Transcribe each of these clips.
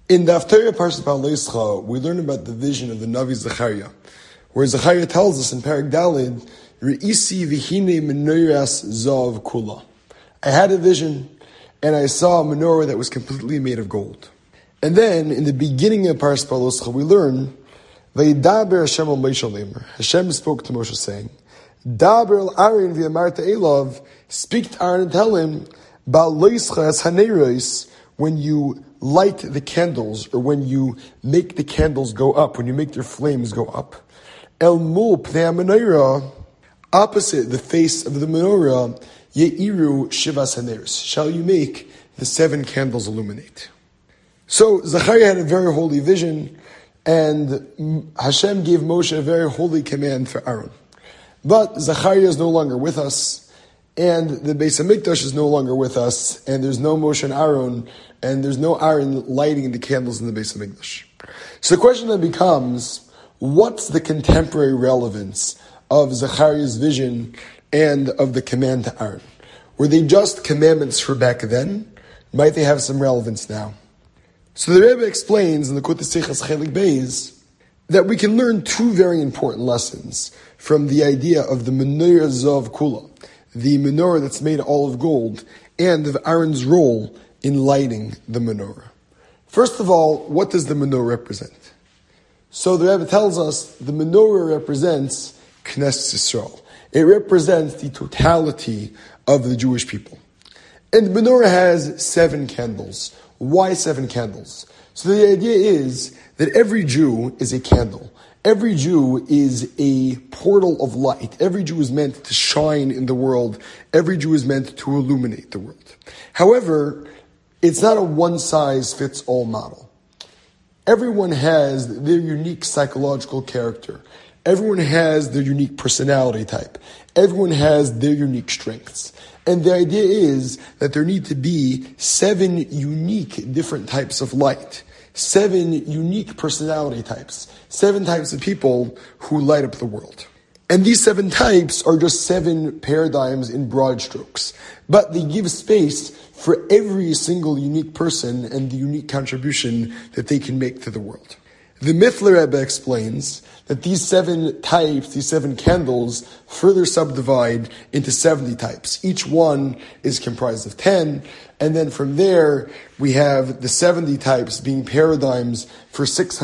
In the Haftarah Parashat Ba'aleischa, we learn about the vision of the Navi Zechariah, where Zechariah tells us in Perek Daled, Re'isi v'hine menorahs zav kula. I had a vision, and I saw a menorah that was completely made of gold. And then, in the beginning of Parashat Ba'aleischa, we learn, Vayidaber Hashem al Moshe Leimer. Hashem spoke to Moshe saying, Daber el Aaron v'yamarta elav, speak to Aaron and tell him, Ba'aleischa es haneros, when you light the candles, or when you make the candles go up, when you make their flames go up. El mul pnei menorah, opposite the face of the menorah, yeiru shivas haneros, shall you make the 7 candles illuminate. So Zechariah had a very holy vision, and Hashem gave Moshe a very holy command for Aaron. But Zechariah is no longer with us, and the Beis HaMikdash is no longer with us, and there's no Moshe and Aaron, and there's no Aaron lighting the candles in the Beis HaMikdash. So the question then becomes, what's the contemporary relevance of Zechariah's vision and of the command to Aaron? Were they just commandments for back then? Might they have some relevance now? So the Rebbe explains in the Kutei Sichos Chelik Beis that we can learn 2 very important lessons from the idea of the menorah zav kula, the menorah that's made all of gold, and of Aaron's role in lighting the menorah. First of all, what does the menorah represent? So the Rebbe tells us the menorah represents Knesset Yisrael. It represents the totality of the Jewish people. And the menorah has 7 candles. Why 7 candles? So the idea is that every Jew is a candle. Every Jew is a portal of light. Every Jew is meant to shine in the world. Every Jew is meant to illuminate the world. However, it's not a one-size-fits-all model. Everyone has their unique psychological character. Everyone has their unique personality type. Everyone has their unique strengths. And the idea is that there need to be 7 unique different types of light. 7 unique personality types. 7 types of people who light up the world. And these 7 types are just 7 paradigms in broad strokes. But they give space for every single unique person and the unique contribution that they can make to the world. The Miffler Rebbe explains that these 7 types, these 7 candles, further subdivide into 70 types. Each one is comprised of 10, and then from there, we have the 70 types being paradigms for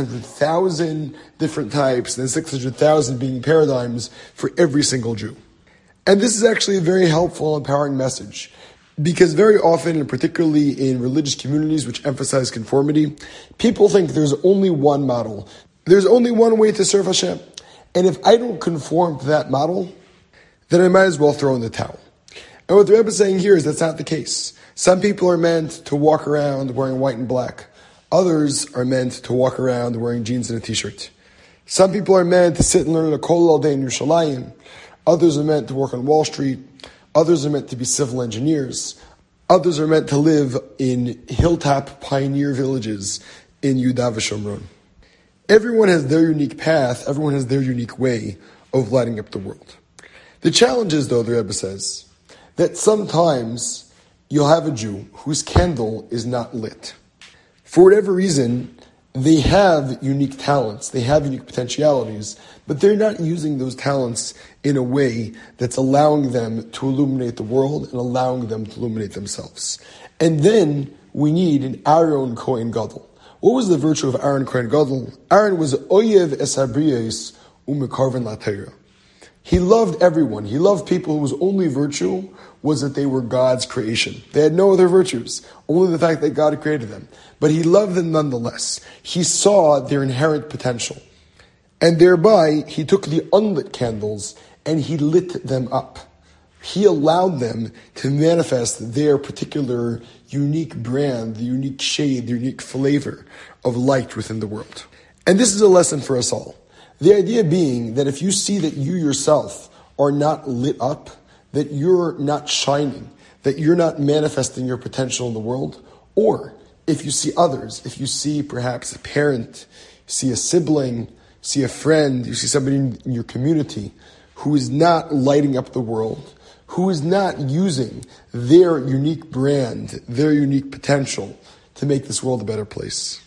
600,000 different types, and 600,000 being paradigms for every single Jew. And this is actually a very helpful and empowering message, because very often, and particularly in religious communities which emphasize conformity, people think there's only one model. There's only one way to serve Hashem. And if I don't conform to that model, then I might as well throw in the towel. And what the Rebbe is saying here is that's not the case. Some people are meant to walk around wearing white and black. Others are meant to walk around wearing jeans and a t-shirt. Some people are meant to sit and learn a kol all day in Yerushalayim. Others are meant to work on Wall Street. Others are meant to be civil engineers. Others are meant to live in hilltop pioneer villages in Yehuda v'Shomron. Everyone has their unique path. Everyone has their unique way of lighting up the world. The challenge is, though, the Rebbe says, that sometimes you'll have a Jew whose candle is not lit. For whatever reason, they have unique talents, they have unique potentialities, but they're not using those talents in a way that's allowing them to illuminate the world and allowing them to illuminate themselves. And then we need an Aaron Kohen Gadol. What was the virtue of Aaron Kohen Gadol? Aaron was Oyev es habriyos umekarven laTorah. He loved everyone. He loved people whose only virtue was that they were God's creation. They had no other virtues, only the fact that God created them. But he loved them nonetheless. He saw their inherent potential. And thereby, he took the unlit candles and he lit them up. He allowed them to manifest their particular unique brand, the unique shade, the unique flavor of light within the world. And this is a lesson for us all. The idea being that if you see that you yourself are not lit up, that you're not shining, that you're not manifesting your potential in the world, or if you see others, if you see perhaps a parent, see a sibling, see a friend, you see somebody in your community who is not lighting up the world, who is not using their unique brand, their unique potential to make this world a better place,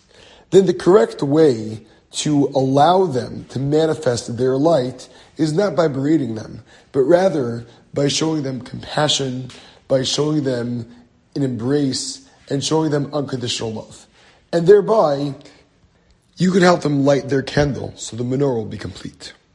then the correct way to allow them to manifest their light is not by berating them, but rather by showing them compassion, by showing them an embrace, and showing them unconditional love. And thereby, you could help them light their candle so the menorah will be complete.